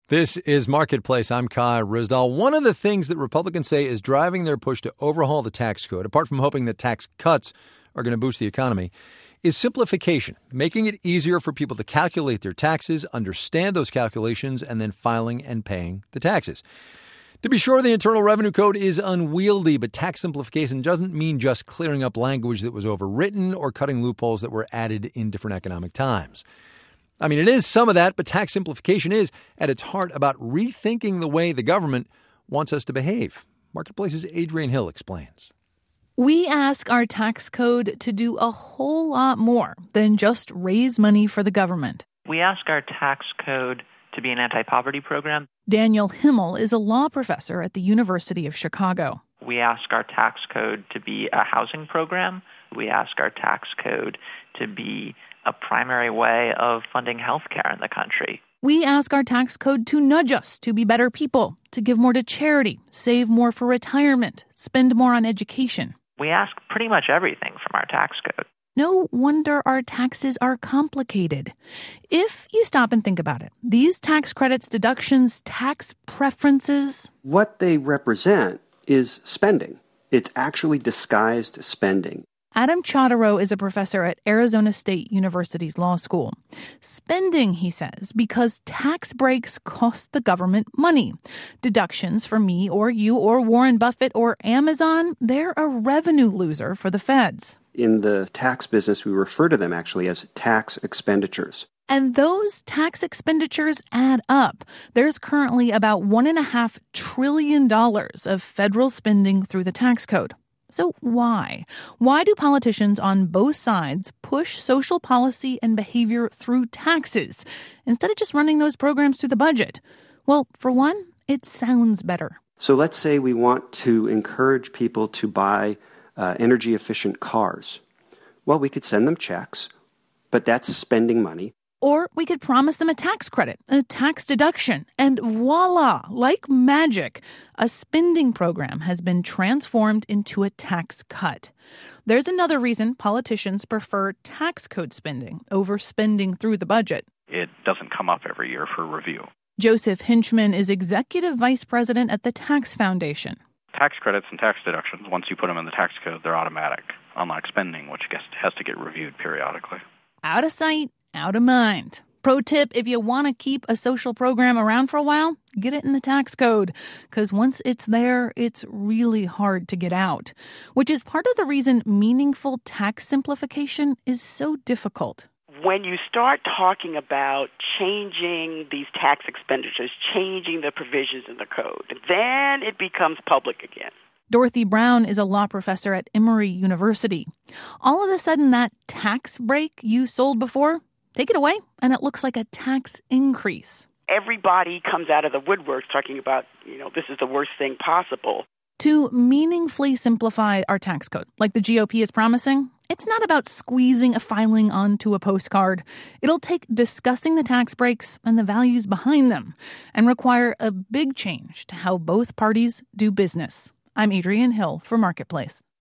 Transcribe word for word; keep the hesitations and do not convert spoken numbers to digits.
This is Marketplace. I'm Kai Ryssdal. One of the things that Republicans say is driving their push to overhaul the tax code, apart from hoping that tax cuts are going to boost the economy, is simplification, making it easier for people to calculate their taxes, understand those calculations, and then filing and paying the taxes. To be sure, the Internal Revenue Code is unwieldy, but tax simplification doesn't mean just clearing up language that was overwritten or cutting loopholes that were added in different economic times. I mean, it is some of that, but tax simplification is, at its heart, about rethinking the way the government wants us to behave. Marketplace's Adrienne Hill explains. We ask our tax code to do a whole lot more than just raise money for the government. We ask our tax code to be an anti-poverty program. Daniel Himmel is a law professor at the University of Chicago. We ask our tax code to be a housing program. We ask our tax code to be a primary way of funding health care in the country. We ask our tax code to nudge us to be better people, to give more to charity, save more for retirement, spend more on education. We ask pretty much everything from our tax code. No wonder our taxes are complicated. If you stop and think about it, these tax credits, deductions, tax preferences... What they represent is spending. It's actually disguised spending. Adam Chodorow is a professor at Arizona State University's law school. Spending, he says, because tax breaks cost the government money. Deductions for me or you or Warren Buffett or Amazon, they're a revenue loser for the feds. In the tax business, we refer to them actually as tax expenditures. And those tax expenditures add up. There's currently about one point five trillion dollars of federal spending through the tax code. So why? Why do politicians on both sides push social policy and behavior through taxes instead of just running those programs through the budget? Well, for one, it sounds better. So let's say we want to encourage people to buy uh, energy-efficient cars. Well, we could send them checks, but that's spending money. Or we could promise them a tax credit, a tax deduction, and voila, like magic, a spending program has been transformed into a tax cut. There's another reason politicians prefer tax code spending over spending through the budget. It doesn't come up every year for review. Joseph Hinchman is executive vice president at the Tax Foundation. Tax credits and tax deductions, once you put them in the tax code, they're automatic, unlike spending, which gets, has to get reviewed periodically. Out of sight, out of mind. Pro tip, if you want to keep a social program around for a while, get it in the tax code. Because once it's there, it's really hard to get out. Which is part of the reason meaningful tax simplification is so difficult. When you start talking about changing these tax expenditures, changing the provisions in the code, then it becomes public again. Dorothy Brown is a law professor at Emory University. All of a sudden, that tax break you sold before, take it away, and it looks like a tax increase. Everybody comes out of the woodwork talking about, you know, this is the worst thing possible. To meaningfully simplify our tax code, like the G O P is promising, it's not about squeezing a filing onto a postcard. It'll take discussing the tax breaks and the values behind them and require a big change to how both parties do business. I'm Adrienne Hill for Marketplace.